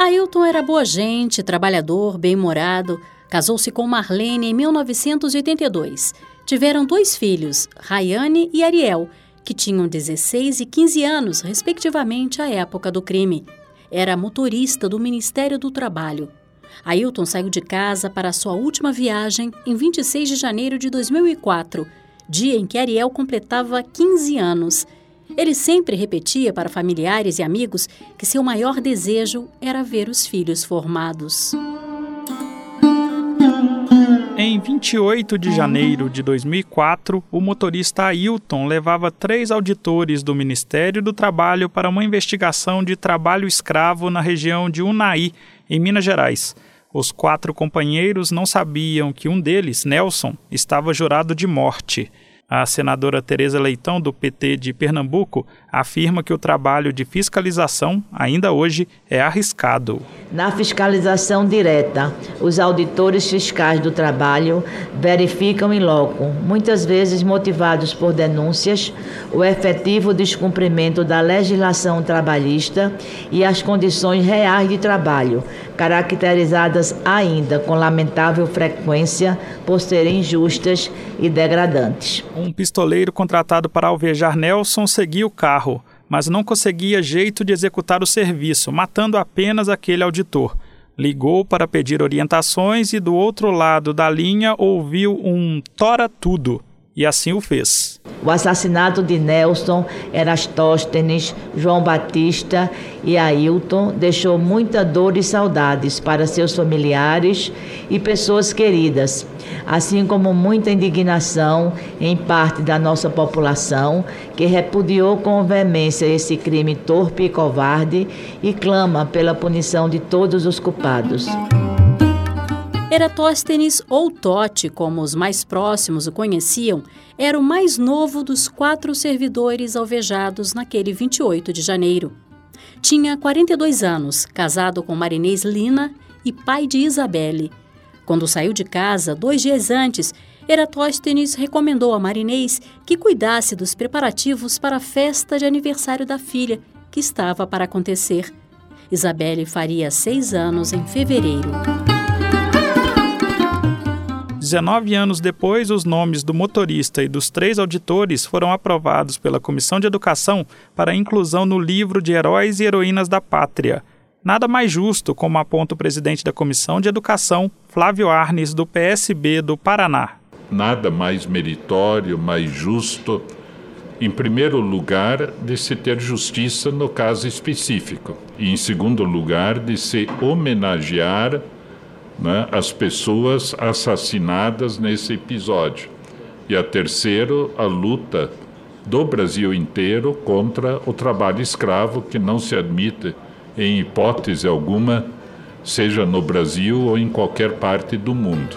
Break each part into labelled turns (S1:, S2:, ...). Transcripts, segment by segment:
S1: Ailton era boa gente, trabalhador, bem-humorado. Casou-se com Marlene em 1982. Tiveram 2 filhos, Rayane e Ariel, que tinham 16 e 15 anos, respectivamente, à época do crime. Era motorista do Ministério do Trabalho. Ailton saiu de casa para sua última viagem em 26 de janeiro de 2004, dia em que Ariel completava 15 anos. Ele sempre repetia para familiares e amigos que seu maior desejo era ver os filhos formados.
S2: Em 28 de janeiro de 2004, o motorista Ailton levava 3 auditores do Ministério do Trabalho para uma investigação de trabalho escravo na região de Unai, em Minas Gerais. Os 4 companheiros não sabiam que um deles, Nelson, estava jurado de morte. A senadora Tereza Leitão, do PT de Pernambuco, afirma que o trabalho de fiscalização, ainda hoje, é arriscado.
S3: Na fiscalização direta, os auditores fiscais do trabalho verificam em loco, muitas vezes motivados por denúncias, o efetivo descumprimento da legislação trabalhista e as condições reais de trabalho, caracterizadas ainda com lamentável frequência por serem injustas e degradantes.
S2: Um pistoleiro contratado para alvejar Nelson seguia o carro, mas não conseguia jeito de executar o serviço, matando apenas aquele auditor. Ligou para pedir orientações e do outro lado da linha ouviu um "tora tudo", e assim o fez.
S3: O assassinato de Nelson, Erastóstenes, João Batista e Ailton deixou muita dor e saudades para seus familiares e pessoas queridas, assim como muita indignação em parte da nossa população, que repudiou com veemência esse crime torpe e covarde e clama pela punição de todos os culpados.
S1: Eratóstenes, ou Totti, como os mais próximos o conheciam, era o mais novo dos 4 servidores alvejados naquele 28 de janeiro. Tinha 42 anos, casado com Marinês Lina e pai de Isabelle. Quando saiu de casa, 2 dias antes, Eratóstenes recomendou a Marinês que cuidasse dos preparativos para a festa de aniversário da filha, que estava para acontecer. Isabelle faria 6 anos em fevereiro.
S2: 19 anos depois, os nomes do motorista e dos 3 auditores foram aprovados pela Comissão de Educação para inclusão no livro de Heróis e Heroínas da Pátria. Nada mais justo, como aponta o presidente da Comissão de Educação, Flávio Arnes, do PSB do Paraná.
S4: Nada mais meritório, mais justo, em primeiro lugar, de se ter justiça no caso específico. E, em segundo lugar, de se homenagear as pessoas assassinadas nesse episódio. E a terceiro, a luta do Brasil inteiro contra o trabalho escravo, que não se admite em hipótese alguma, seja no Brasil ou em qualquer parte do mundo.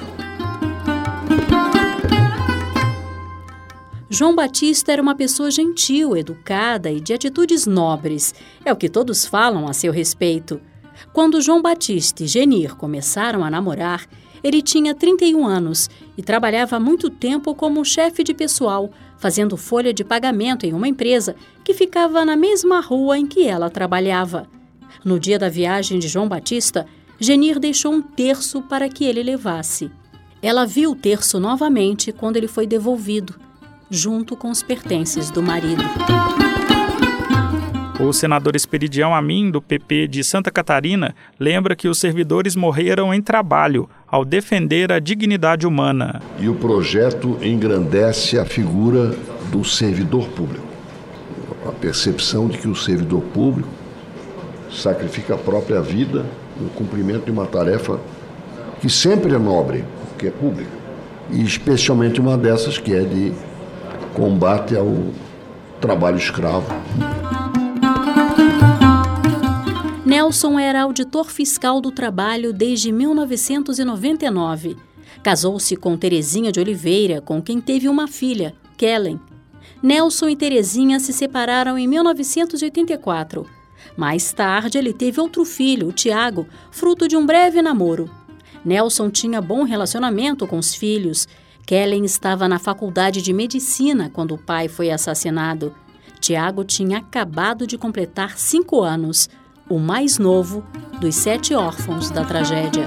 S1: João Batista era uma pessoa gentil, educada e de atitudes nobres. É o que todos falam a seu respeito. Quando João Batista e Genir começaram a namorar, ele tinha 31 anos e trabalhava há muito tempo como chefe de pessoal, fazendo folha de pagamento em uma empresa que ficava na mesma rua em que ela trabalhava. No dia da viagem de João Batista, Genir deixou um terço para que ele levasse. Ela viu o terço novamente quando ele foi devolvido, junto com os pertences do marido.
S2: O senador Esperidião Amin, do PP de Santa Catarina, lembra que os servidores morreram em trabalho, ao defender a dignidade humana.
S5: E o projeto engrandece a figura do servidor público. A percepção de que o servidor público sacrifica a própria vida no cumprimento de uma tarefa que sempre é nobre, que é pública. E especialmente uma dessas que é de combate ao trabalho escravo.
S1: Nelson era auditor fiscal do trabalho desde 1999. Casou-se com Terezinha de Oliveira, com quem teve uma filha, Kellen. Nelson e Terezinha se separaram em 1984. Mais tarde, ele teve outro filho, o Tiago, fruto de um breve namoro. Nelson tinha bom relacionamento com os filhos. Kellen estava na faculdade de medicina quando o pai foi assassinado. Tiago tinha acabado de completar 5 anos. o mais novo dos 7 órfãos da tragédia.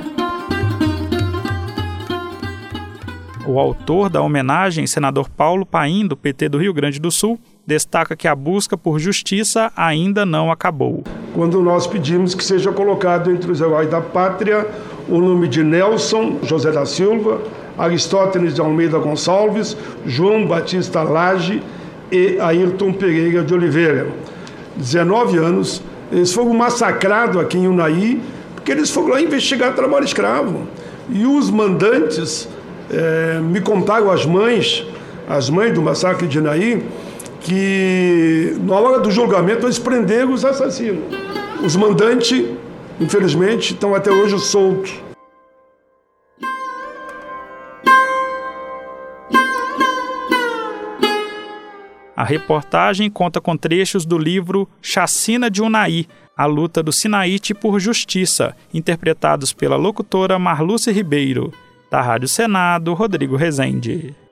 S2: O autor da homenagem, senador Paulo Paim, do PT do Rio Grande do Sul, destaca que a busca por justiça ainda não acabou.
S6: Quando nós pedimos que seja colocado entre os heróis da pátria o nome de Nelson José da Silva, Aristóteles de Almeida Gonçalves, João Batista Lage e Ayrton Pereira de Oliveira. 19 anos, eles foram massacrados aqui em Unai, porque eles foram lá investigar trabalho escravo. E os mandantes me contaram as mães do massacre de Unai, que na hora do julgamento eles prenderam os assassinos. Os mandantes, infelizmente, estão até hoje soltos.
S2: A reportagem conta com trechos do livro Chacina de Unai, a luta do Sinaíte por justiça, interpretados pela locutora Marluce Ribeiro. Da Rádio Senado, Rodrigo Rezende.